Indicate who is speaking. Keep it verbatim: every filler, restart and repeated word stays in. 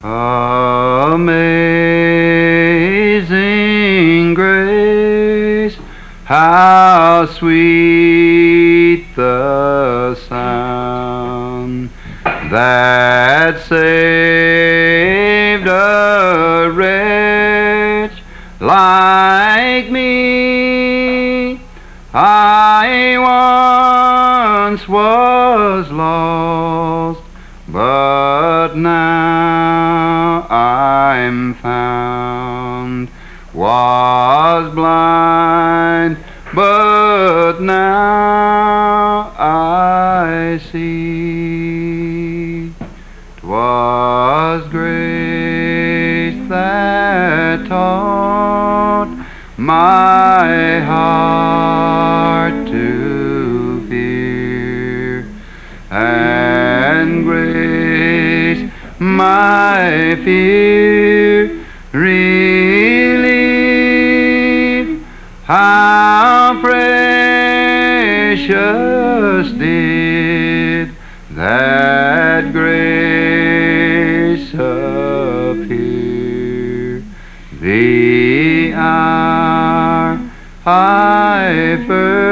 Speaker 1: Amazing grace, how sweet the sound that saved a wretch like me. I once was lost, but now I'm found. Was blind, but now I see. 'Twas grace that taught my heart to fear, and grace my fear relieved. How precious did that grace appear, the hour I first